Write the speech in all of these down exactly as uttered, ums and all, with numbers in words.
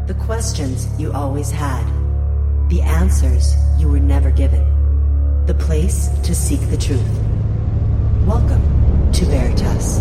The questions you always had. The answers you were never given. The place to seek the truth. Welcome to Veritas.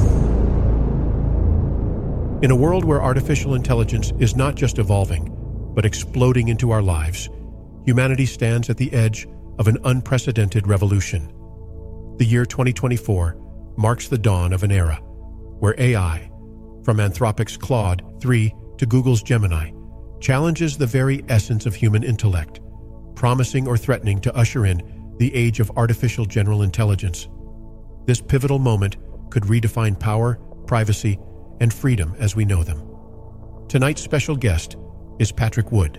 In a world where artificial intelligence is not just evolving, but exploding into our lives, humanity stands at the edge of an unprecedented revolution. The year twenty twenty-four marks the dawn of an era where A I, from Anthropic's Claude three to Google's Gemini, challenges the very essence of human intellect, promising or threatening to usher in the age of artificial general intelligence. This pivotal moment could redefine power, privacy, and freedom as we know them. Tonight's special guest is Patrick Wood,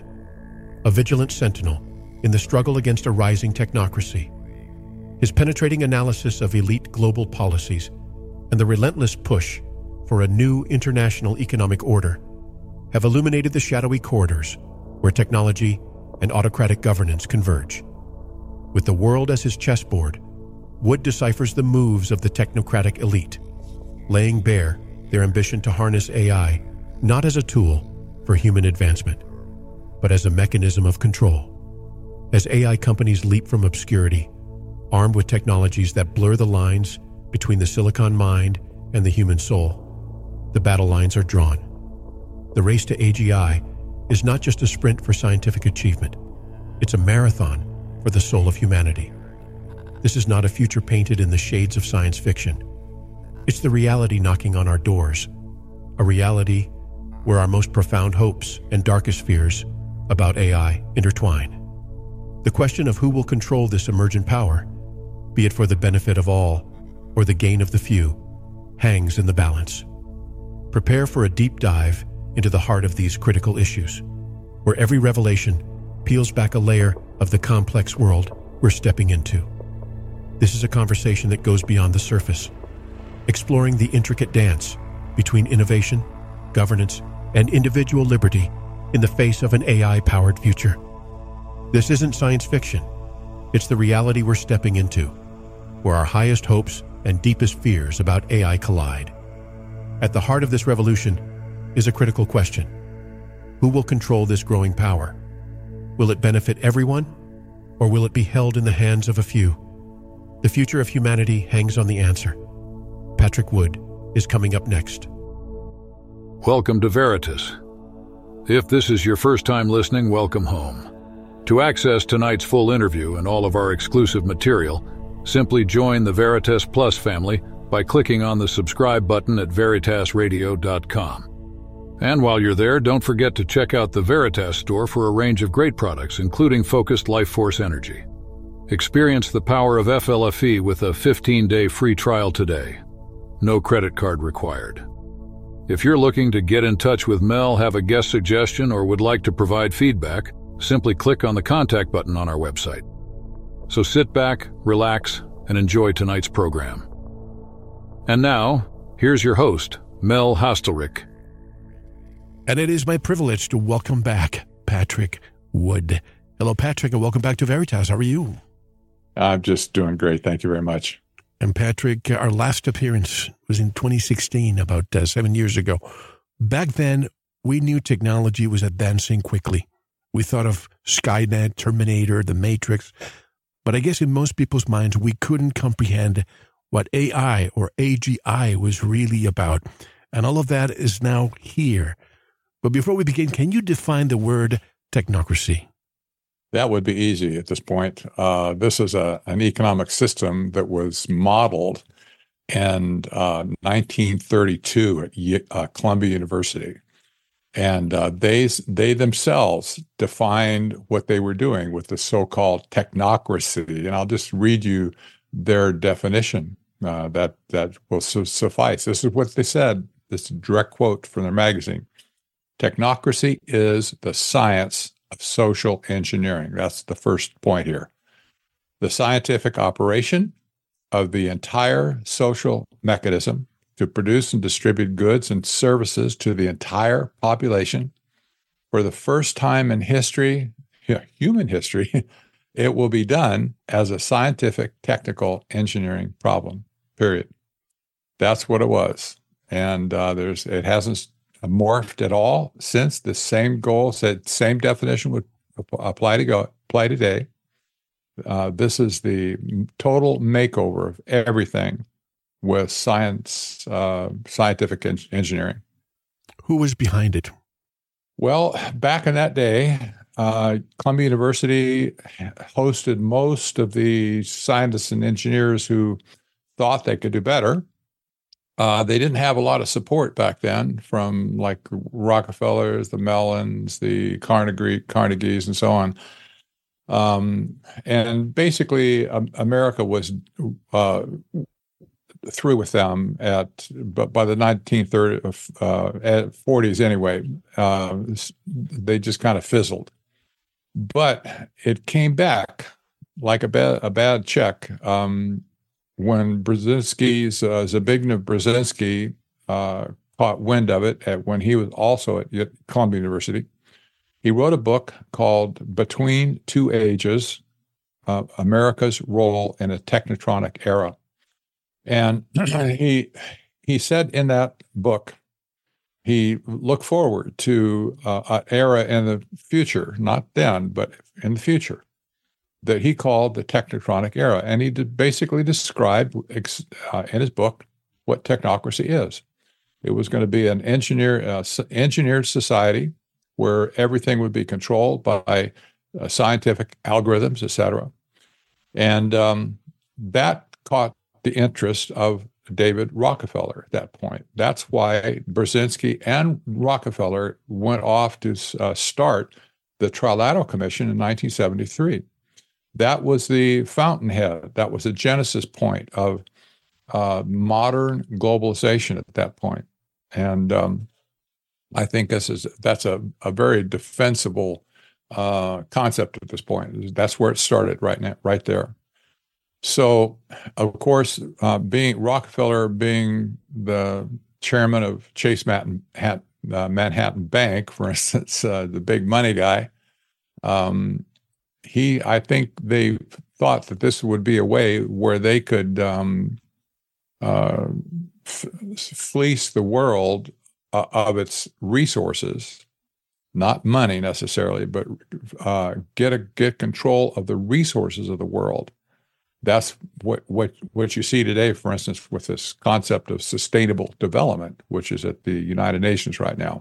a vigilant sentinel in the struggle against a rising technocracy. His penetrating analysis of elite global policies and the relentless push for a new international economic order have illuminated the shadowy corridors where technology and autocratic governance converge. With the world as his chessboard, Wood deciphers the moves of the technocratic elite, laying bare their ambition to harness A I not as a tool for human advancement, but as a mechanism of control. As A I companies leap from obscurity, armed with technologies that blur the lines between the silicon mind and the human soul, the battle lines are drawn. The race to A G I is not just a sprint for scientific achievement. It's a marathon for the soul of humanity. This is not a future painted in the shades of science fiction. It's the reality knocking on our doors, a reality where our most profound hopes and darkest fears about A I intertwine. The question of who will control this emergent power, be it for the benefit of all or the gain of the few, hangs in the balance. Prepare for a deep dive into the heart of these critical issues, where every revelation peels back a layer of the complex world we're stepping into. This is a conversation that goes beyond the surface, exploring the intricate dance between innovation, governance, and individual liberty in the face of an A I-powered future. This isn't science fiction. It's the reality we're stepping into, where our highest hopes and deepest fears about A I collide. At the heart of this revolution is a critical question. Who will control this growing power? Will it benefit everyone, or will it be held in the hands of a few? The future of humanity hangs on the answer. Patrick Wood is coming up next. Welcome to Veritas. If this is your first time listening, welcome home. To access tonight's full interview and all of our exclusive material, simply join the Veritas Plus family by clicking on the subscribe button at veritas radio dot com. And while you're there, don't forget to check out the Veritas store for a range of great products, including focused Life Force Energy. Experience the power of F L F E with a fifteen-day free trial today. No credit card required. If you're looking to get in touch with Mel, have a guest suggestion, or would like to provide feedback, simply click on the contact button on our website. So sit back, relax, and enjoy tonight's program. And now, here's your host, Mel Hastelrick. And it is my privilege to welcome back Patrick Wood. Hello, Patrick, and welcome back to Veritas. How are you? I'm just doing great. Thank you very much. And Patrick, our last appearance was in twenty sixteen, about uh, seven years ago. Back then, we knew technology was advancing quickly. We thought of Skynet, Terminator, The Matrix. But I guess in most people's minds, we couldn't comprehend what A I or A G I was really about. And all of that is now here. But before we begin, can you define the word technocracy? That would be easy at this point. Uh, this is a, an economic system that was modeled in uh, nineteen thirty-two at U- uh, Columbia University. And uh, they they themselves defined what they were doing with the so-called technocracy. And I'll just read you their definition. Uh, that that will su- suffice. This is what they said. This is a direct quote from their magazine. Technocracy is the science of social engineering. That's the first point here. The scientific operation of the entire social mechanism to produce and distribute goods and services to the entire population. For the first time in history, yeah, human history, it will be done as a scientific, technical engineering problem, period. That's what it was. And uh, there's it hasn't morphed at all since. The same goal, said same definition would apply to go apply today. Uh, this is the total makeover of everything with science, uh, scientific en- engineering. Who was behind it? Well, back in that day, uh, Columbia University hosted most of the scientists and engineers who thought they could do better. Uh, they didn't have a lot of support back then from like Rockefellers, the Mellons, the Carnegie, Carnegies, and so on. Um, and basically, um, America was uh, through with them at, but by the nineteen thirties, uh, forties anyway, uh, they just kind of fizzled. But it came back like a bad, a bad check. Um, when Brzezinski's, uh, Zbigniew Brzezinski uh, caught wind of it at, when he was also at Columbia University, he wrote a book called Between Two Ages, uh, America's Role in a Technotronic Era. And he he said in that book, he looked forward to uh, an era in the future, not then, but in the future, that he called the Technotronic Era. And he did basically described uh, in his book what technocracy is. It was going to be an engineer, uh, engineered society where everything would be controlled by uh, scientific algorithms, et cetera. And um, that caught the interest of David Rockefeller at that point. That's why Brzezinski and Rockefeller went off to uh, start the Trilateral Commission in nineteen seventy-three. That was the fountainhead. That was the genesis point of uh, modern globalization at that point. And um, I think this is that's a, a very defensible uh, concept at this point. That's where it started right now, right there. So, of course, uh, being Rockefeller being the chairman of Chase Manhattan, uh, Manhattan Bank, for instance, uh, the big money guy, um, he, I think they thought that this would be a way where they could um, uh, f- fleece the world uh, of its resources, not money necessarily, but uh, get a, get control of the resources of the world. That's what, what what you see today, for instance, with this concept of sustainable development, which is at the United Nations right now.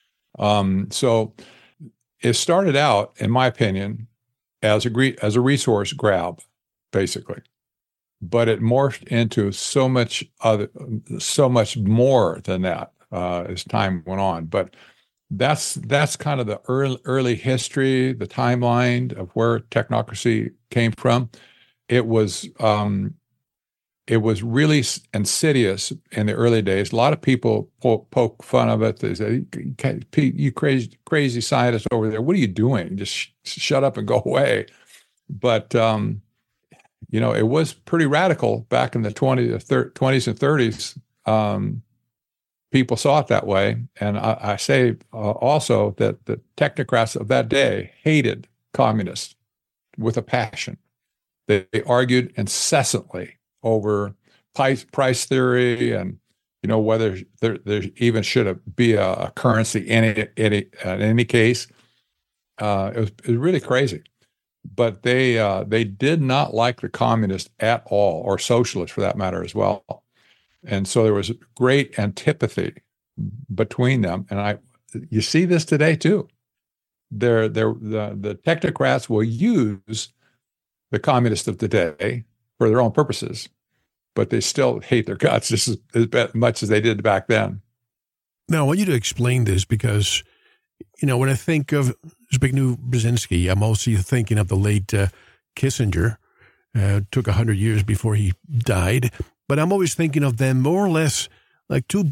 Um, so it started out, in my opinion, as a as a resource grab, basically, but it morphed into so much other, so much more than that uh, as time went on. But that's that's kind of the early early history, the timeline of where technocracy came from. It was um, it was really insidious in the early days. A lot of people poke, poke fun of it. They say, "Pete, you crazy crazy scientist over there, what are you doing? Just sh- shut up and go away." But um, you know, it was pretty radical back in the twenties and thirties. Um, people saw it that way, and I, I say uh, also that the technocrats of that day hated communists with a passion. They, they argued incessantly over price, price theory and, you know, whether there, there even should be a, a currency in any, any, in any case. Uh, it, was, it was really crazy. But they uh, they did not like the communists at all, or socialists for that matter as well. And so there was great antipathy between them. And I, you see this today too. They're, they're, the, the technocrats will use the communists of today for their own purposes, but they still hate their guts just as, as much as they did back then. Now, I want you to explain this because, you know, when I think of Zbigniew Brzezinski, I'm also thinking of the late uh, Kissinger. Uh, it took one hundred years before he died, but I'm always thinking of them more or less like two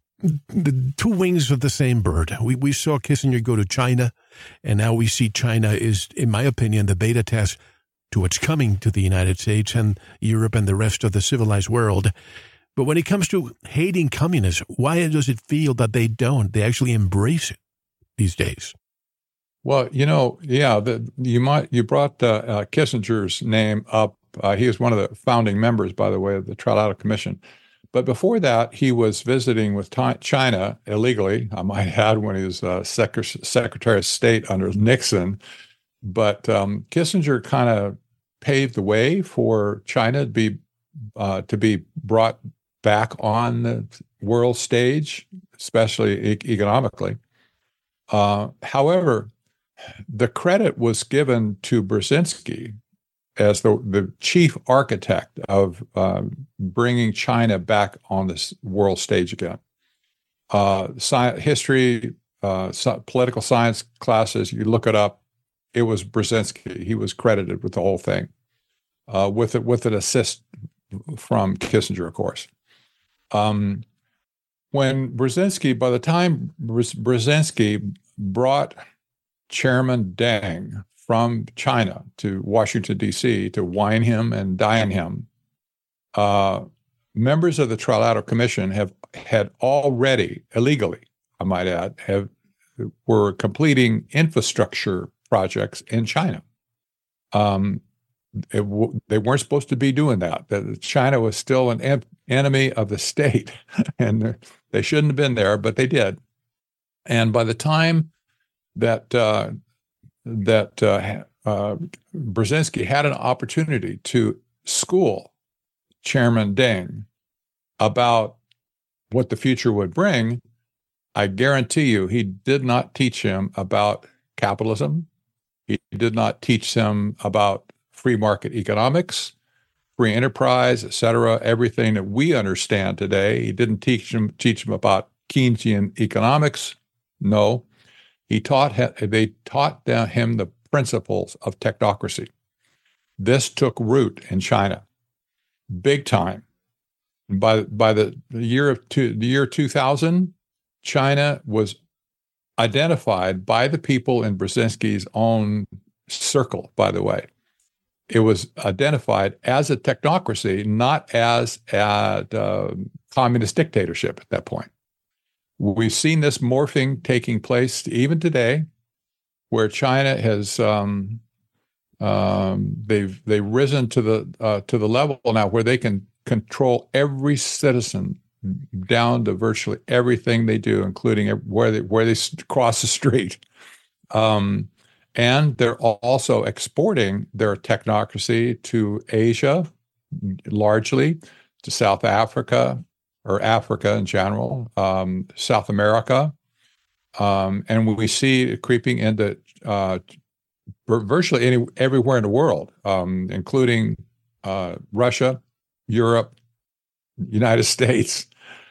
the two wings of the same bird. We we saw Kissinger go to China, and now we see China is, in my opinion, the beta test to what's coming to the United States and Europe and the rest of the civilized world. But when it comes to hating communists, why does it feel that they don't? They actually embrace it these days. Well, you know, yeah, the, you might you brought uh, uh, Kissinger's name up. Uh, he was one of the founding members, by the way, of the Trilateral Commission. But before that, he was visiting with China illegally, I might add, when he was uh, Sec- Secretary of State under Nixon. But um, Kissinger kind of paved the way for China to be uh, to be brought back on the world stage, especially e- economically. Uh, however, the credit was given to Brzezinski as the, the chief architect of uh, bringing China back on this world stage again. Uh, sci- history, uh, so political science classes, you look it up, it was Brzezinski. He was credited with the whole thing, uh, with it, with an assist from Kissinger, of course. Um, when Brzezinski, by the time Brzezinski brought Chairman Deng from China to Washington, D C to wine him and dine him, uh, members of the Trilateral Commission have had already, illegally, I might add, have were completing infrastructure projects in China. Um, it w- they weren't supposed to be doing that. That China was still an en- enemy of the state, and they shouldn't have been there, but they did. And by the time that uh, that uh, uh, Brzezinski had an opportunity to school Chairman Deng about what the future would bring, I guarantee you he did not teach him about capitalism. He did not teach him about free market economics, free enterprise, et cetera, everything that we understand today. He didn't teach him, teach him about Keynesian economics. No. He taught they taught him the principles of technocracy. This took root in China, big time. And by by the, the year of two, the year two thousand, China was identified by the people in Brzezinski's own circle. By the way, it was identified as a technocracy, not as a uh, communist dictatorship at that point. We've seen this morphing taking place even today, where China has um, um, they've they've risen to the uh, to the level now where they can control every citizen down to virtually everything they do, including where they where they cross the street. Um, and they're also exporting their technocracy to Asia, largely to South Africa, or Africa in general, um, South America. Um, and we see it creeping into uh, virtually any, everywhere in the world, um, including uh, Russia, Europe, United States.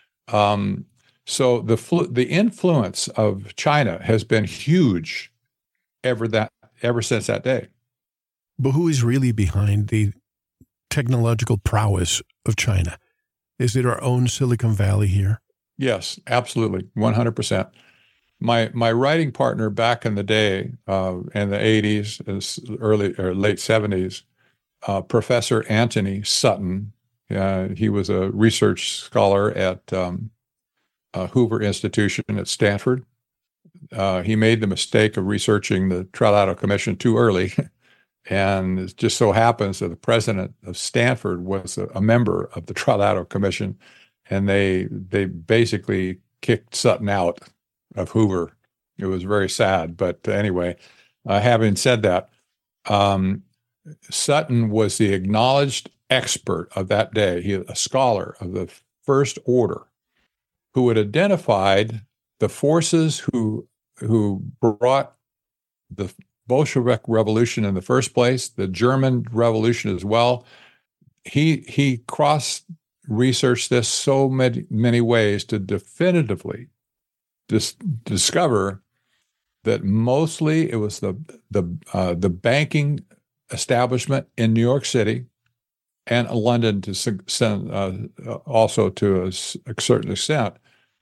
Um, so the flu- the influence of China has been huge ever that ever since that day. But who is really behind the technological prowess of China? Is it our own Silicon Valley here? Yes, absolutely, one hundred percent. My my writing partner back in the day, uh, in the eighties, early or late seventies, uh, Professor Anthony Sutton. Uh, he was a research scholar at um, uh, Hoover Institution at Stanford. Uh, he made the mistake of researching the Trilateral Commission too early. And it just so happens that the president of Stanford was a, a member of the Trilateral Commission, and they they basically kicked Sutton out of Hoover. It was very sad. But anyway, uh, having said that, um, Sutton was the acknowledged expert of that day. He was a scholar of the First Order who had identified the forces who who brought the Bolshevik Revolution in the first place, the German Revolution as well. He he cross researched this so many many ways to definitively dis- discover that mostly it was the the uh, the banking establishment in New York City and London to uh, also to a, a certain extent,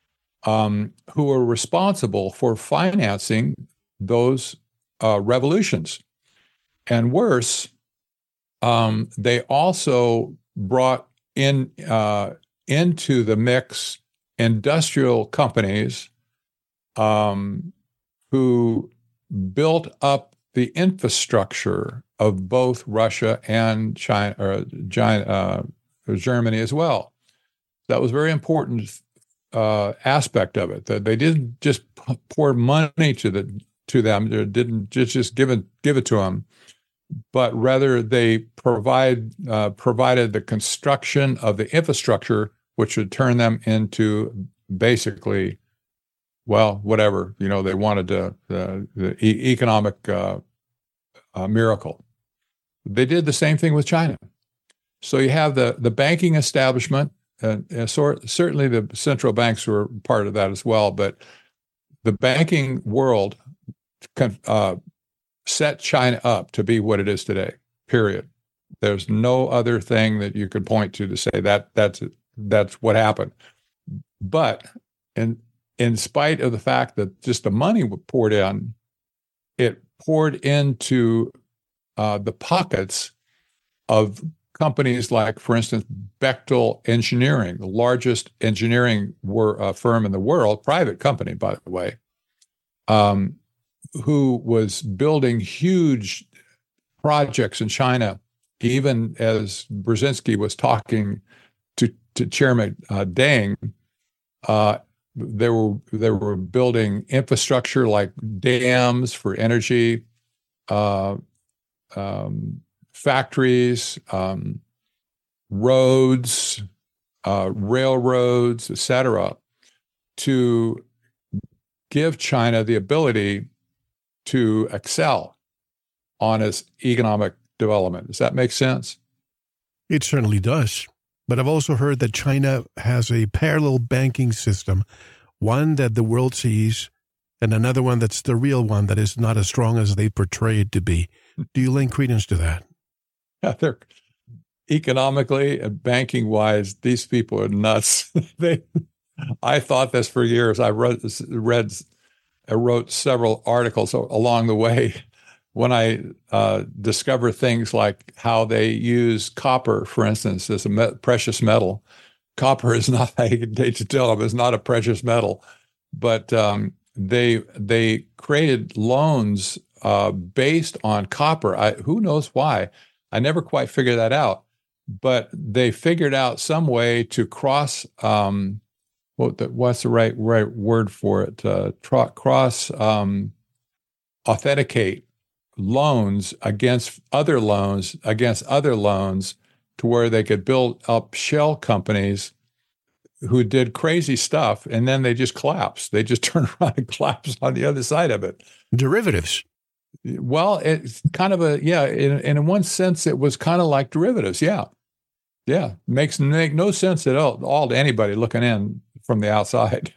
um, who were responsible for financing those Uh, revolutions. And worse, um, they also brought in uh, into the mix industrial companies um, who built up the infrastructure of both Russia and China, or China, uh, Germany as well. That was a very important uh, aspect of it. That they didn't just pour money to the to them. They didn't just just give it give it to them, but rather they provide uh, provided the construction of the infrastructure, which would turn them into basically, well, whatever you know they wanted to uh, the e- economic uh, uh, miracle. They did the same thing with China. So you have the the banking establishment. And, and so, certainly the central banks were part of that as well, but the banking world uh, set China up to be what it is today, period. There's no other thing that you could point to to say that that's that's what happened. But in, in spite of the fact that just the money poured in, it poured into uh, the pockets of companies like, for instance, Bechtel Engineering, the largest engineering wor- uh, firm in the world, private company, by the way, um, who was building huge projects in China, even as Brzezinski was talking to, to Chairman uh, Deng. Uh, they were they were building infrastructure like dams for energy, uh, um, factories, um, roads, uh, railroads, et cetera, to give China the ability to excel on its economic development. Does that make sense? It certainly does. But I've also heard that China has a parallel banking system, one that the world sees, and another one that's the real one that is not as strong as they portray it to be. Do you lend credence to that? Yeah, they're economically and banking wise, these people are nuts. they, I thought this for years. I read, read, I wrote several articles along the way when I uh, discover things like how they use copper, for instance, as a me- precious metal. Copper is not, I hate to tell them, is not a precious metal, but um, they they created loans uh, based on copper. I, who knows why? I never quite figured that out, but they figured out some way to cross, um, what the, what's the right right word for it? Uh, tr- cross um, authenticate loans against other loans against other loans to where they could build up shell companies who did crazy stuff, and then they just collapsed. They just turned around and collapsed on the other side of it. Derivatives. Well, it's kind of a, yeah, in, in one sense, it was kind of like derivatives. Yeah. Yeah. Makes make no sense at all, all to anybody looking in from the outside.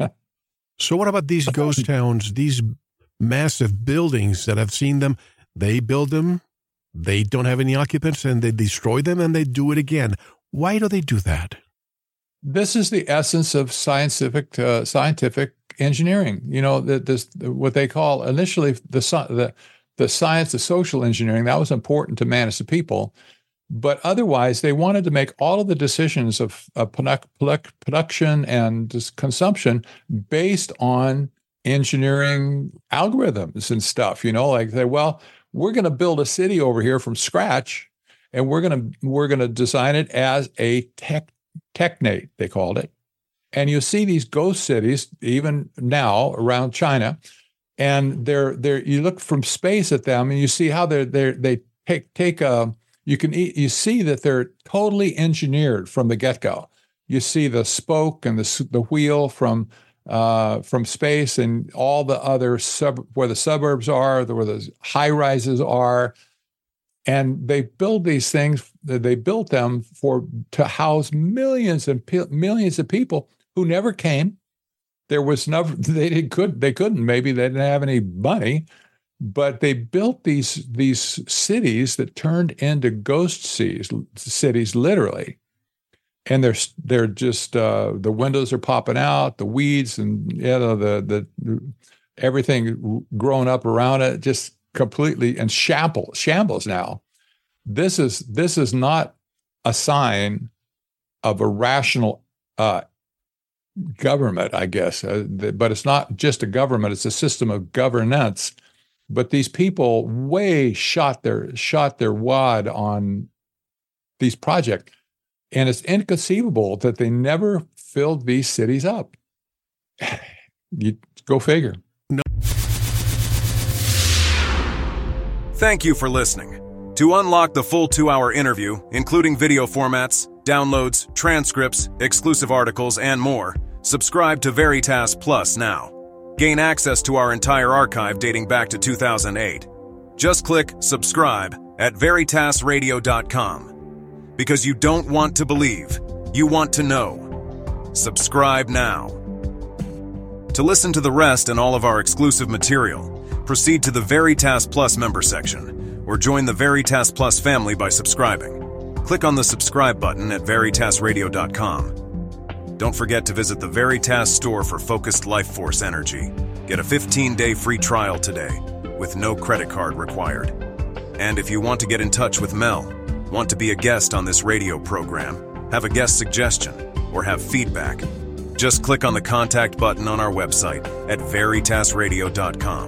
So what about these ghost towns, these massive buildings that I've seen them? They build them, they don't have any occupants, and they destroy them, and they do it again. Why do they do that? This is the essence of scientific uh, scientific engineering. You know, the, this what they call initially the the the science of social engineering. That was important to manage the people, but otherwise they wanted to make all of the decisions of, of production and consumption based on engineering algorithms and stuff. You know, like they well, we're going to build a city over here from scratch, and we're going to we're going to design it as a tech. Technate, they called it. And you see these ghost cities even now around China, and they're they're you look from space at them and you see how they're they they take take a you can you see that they're totally engineered from the get-go. You see the spoke and the the wheel from uh, from space, and all the other sub where the suburbs are, where the high rises are. And they build these things, they built them for to house millions and pe- millions of people who never came. There was never, they didn't, could, they couldn't, maybe they didn't have any money, but they built these, these cities that turned into ghost cities, cities literally. And they're, they're just, uh, the windows are popping out, the weeds and, you know, the, the, everything growing up around it, just completely in shambles, shambles now. This is this is not a sign of a rational uh, government, I guess. Uh, the, but it's not just a government; it's a system of governance. But these people way shot their shot their wad on these projects. And it's inconceivable that they never filled these cities up. You go figure. Thank you for listening. To unlock the full two-hour interview, including video formats, downloads, transcripts, exclusive articles, and more, subscribe to Veritas Plus now. Gain access to our entire archive dating back to two thousand eight. Just click subscribe at veritas radio dot com. Because you don't want to believe, you want to know. Subscribe now. To listen to the rest and all of our exclusive material, proceed to the Veritas Plus member section or join the Veritas Plus family by subscribing. Click on the subscribe button at veritas radio dot com. Don't forget to visit the Veritas store for focused life force energy. Get a fifteen-day free trial today with no credit card required. And if you want to get in touch with Mel, want to be a guest on this radio program, have a guest suggestion, or have feedback, just click on the contact button on our website at veritas radio dot com.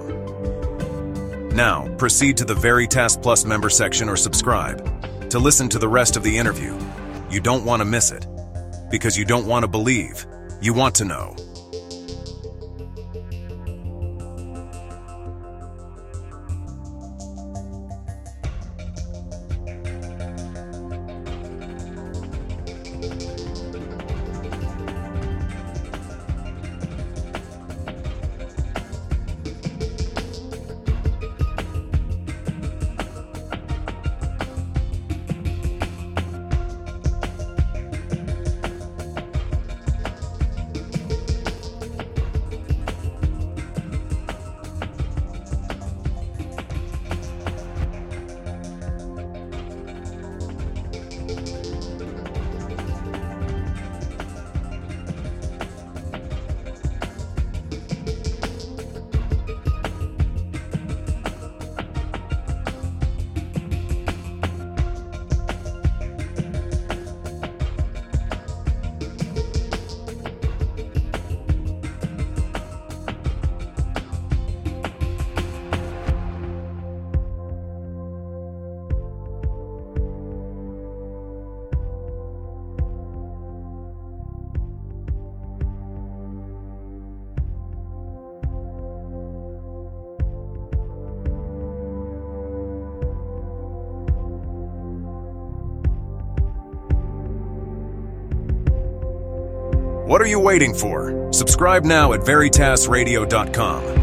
Now, proceed to the Veritas Plus member section or subscribe to listen to the rest of the interview. You don't want to miss it. Because you don't want to believe, you want to know. What are you waiting for? Subscribe now at veritas radio dot com.